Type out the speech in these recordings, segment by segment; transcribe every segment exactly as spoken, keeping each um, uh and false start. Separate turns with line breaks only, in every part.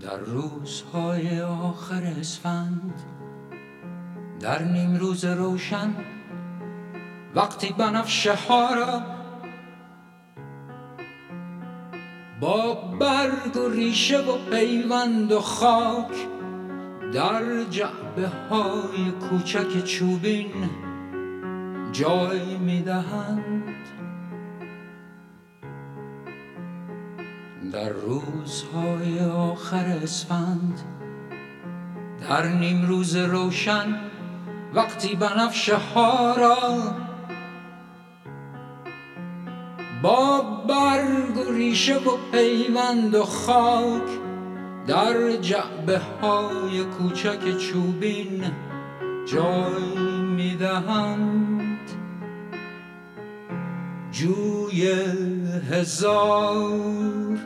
در روزهای آخر اسفند، در نیم روز روشن، وقتی بنفشه ها را با برگ و ریشه و پیوند و خاک در جعبه های کوچک چوبین جای میدهند، در روزهای آخر اسفند، در نیم روز روشن، وقتی بنفشه ها را با برگ و ریشه و پیوند و خاک در جعبه های کوچک چوبین جای میدهند، جوی هزار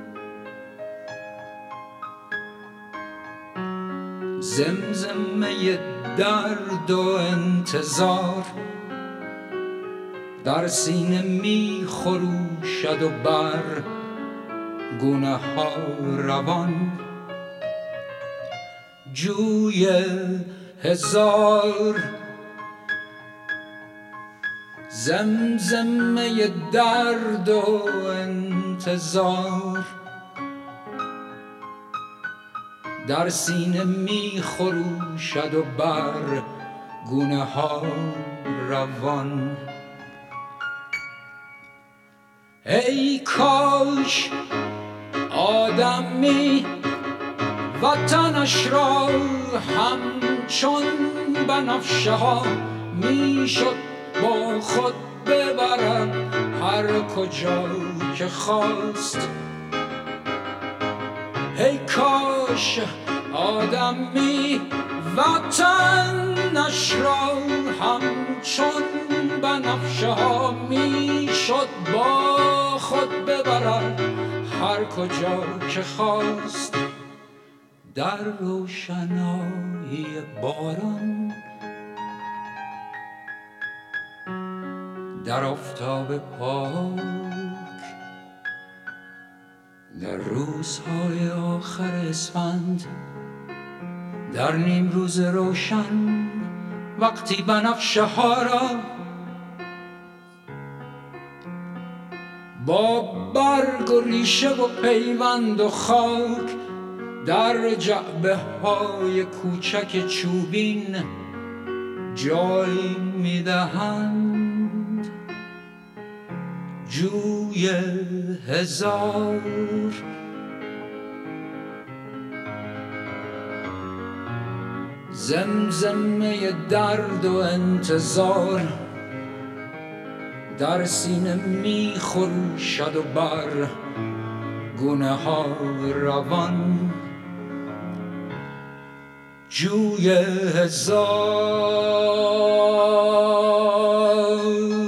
زمزمه درد و انتظار در سینه می خروشد و بر گونه ها روان، جوی هزار زمزمه درد و انتظار در سینه می خروشد و بر گونه ها روان. ای کاش آدمی وطنش را همچون بنفشه ها میشد با خود ببرد هر کجا که خواست. ای کاش آدمی وطنش را همچون بنفشه ها میشد با خود ببرد هر کجا که خواست. در روشنایی باران، در آفتاب پاک، در روزهای آخر اسفند، در نیم روز روشن، وقتی بنفشه ها را با برگ و ریشه و پیوند و خاک در جعبه های کوچک چوبین جای میدهند، جوی هزار زمزمه درد و انتظار در سینه می خروشد و بر گونه ها روان، جوی هزار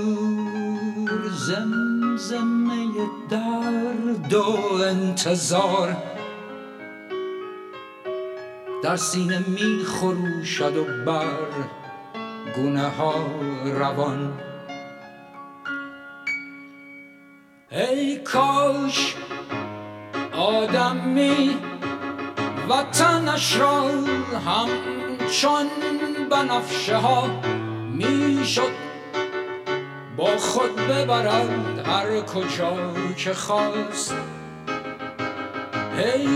زمزمه درد و انتظار در سینه می خروشد و بر گونه ها روان. ای کاش آدمی وطنش را همچون بنفشه ها میشد با خود ببرد هر کجا که خواست. ای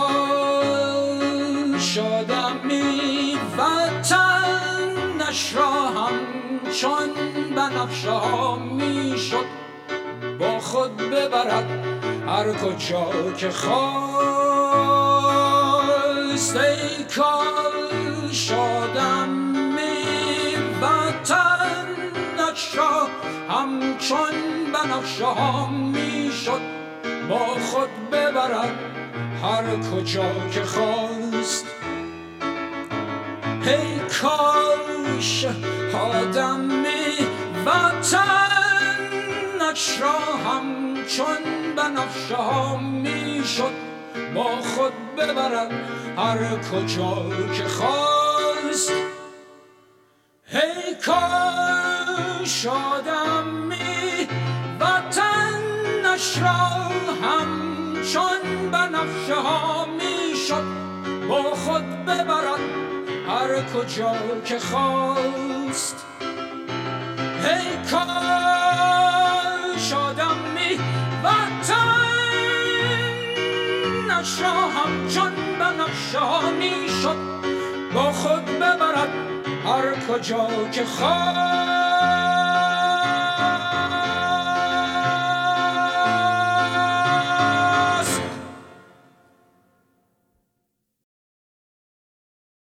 کاش آدمی وطنش را همچون بنفشه ها میشد با خود ببرد هر کجا که خواست. ای کاش آدمی وطنش را همچون بنفشه ها میشد با خود ببرد هر کجا که خواست. ای کاش آدمی وطنش را همچون بنفشه ها میشد با خود ببرد هر کجا که خواست. ای کاش آدمی وطنش را همچون بنفشه ها میشد ببرد هر کجا که خواست. ای کاش آدمی وطنش را همچون بنفشه ها میشد با خود ببرد هر کجا که خواست.